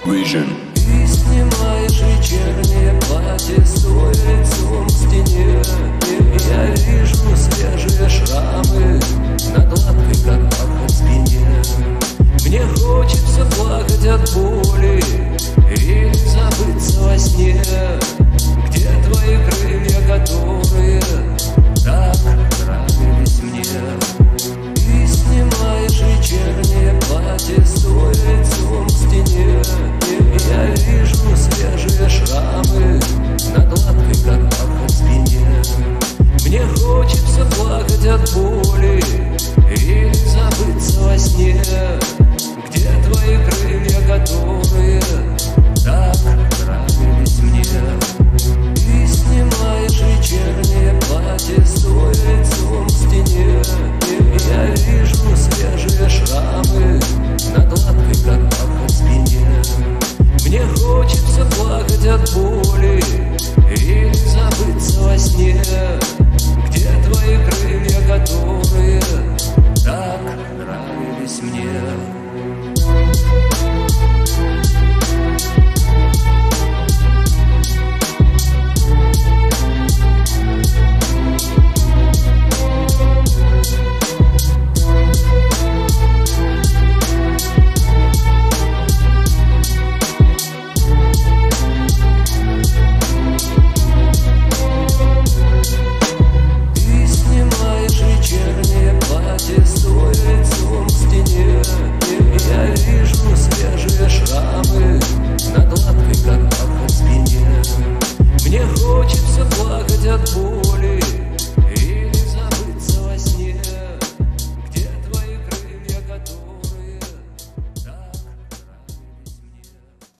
Vision. И снимаешь вечернее платье, стоя лицом к стене. Я вижу свежие шрамы на гладкой, как бархат, спине. Мне хочется плакать от боли,